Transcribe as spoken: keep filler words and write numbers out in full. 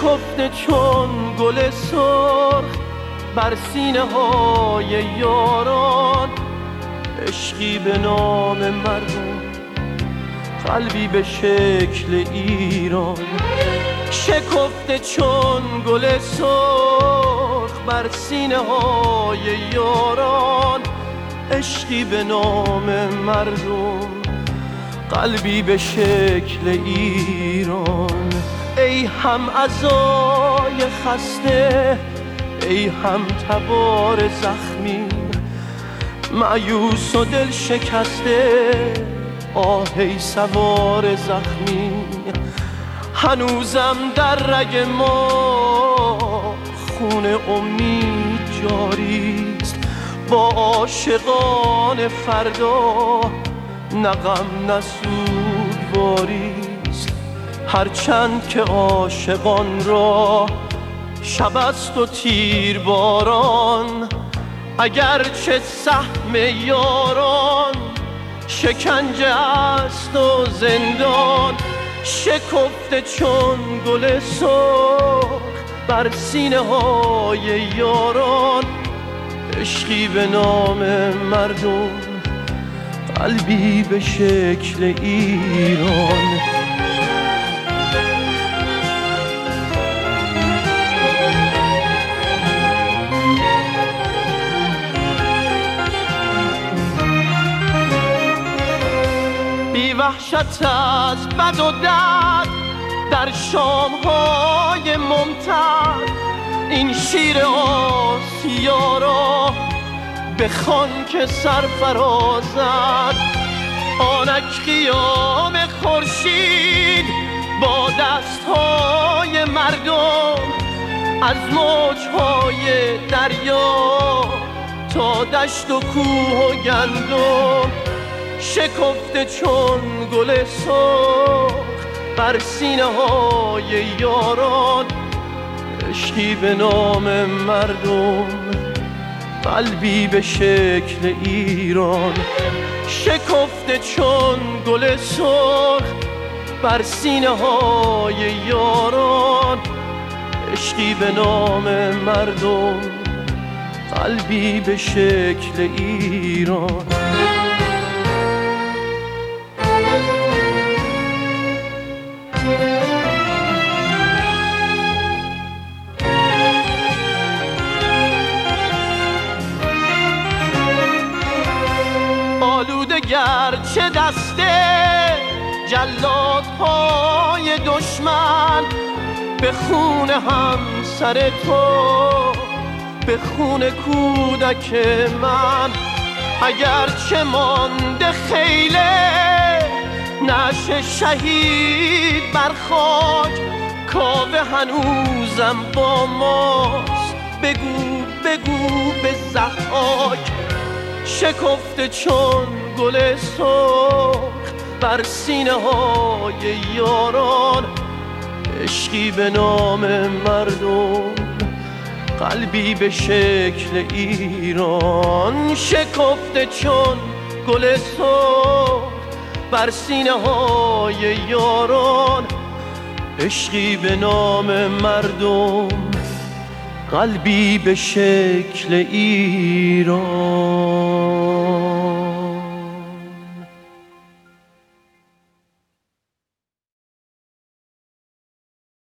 شکفته چون گل سرخ بر سینه های یاران، عشقی به نام مردم، قلبی به شکل ایران. شکفته چون گل سرخ بر سینه های یاران، عشقی به نام مردم، قلبی به شکل ایران. ای هم عزای خسته، ای هم تبار زخمی، مایوس و دل شکسته، آه ای سوار زخمی. هنوزم در رگ ما خون امید جاریست، با عاشقان فردا نه غم نه سوگواریست. هرچند که عاشقان را شب است و تیر باران، اگرچه سهم یاران شکنجه است و زندان. شکفته چون گل سرخ بر سینه های یاران، عشقی به نام مردم، قلبی به شکل ایران. بی وحشت از بد و درد در شامهای ممتد، این شیر آسیا را بخوان که سرفرازد. آنک قیام خورشید با دستهای مردم، از موجهای دریا تا دشت و کوه و گندم. شکفته چون گل سرخ بر سینه های یاران، عشقی به نام مردم، قلبی به شکل ایران. شکفته چون گل سرخ بر سینه های یاران، عشقی به نام مردم، قلبی به شکل ایران. آلوده گرچه دسته جلادهای دشمن، به خون همسر تو، به خون کودک من. اگرچه مانده خیله نعش شهید بر خاک، کاوه هنوزم با ماست، بگو بگو به ضحاک. شکفته چون گل سرخ بر سینه های یاران، عشقی به نام مردم، قلبی به شکل ایران. شکفته چون گل سرخ بر سینه های یاران، عشقی به نام مردم، قلبی به شکل ایران.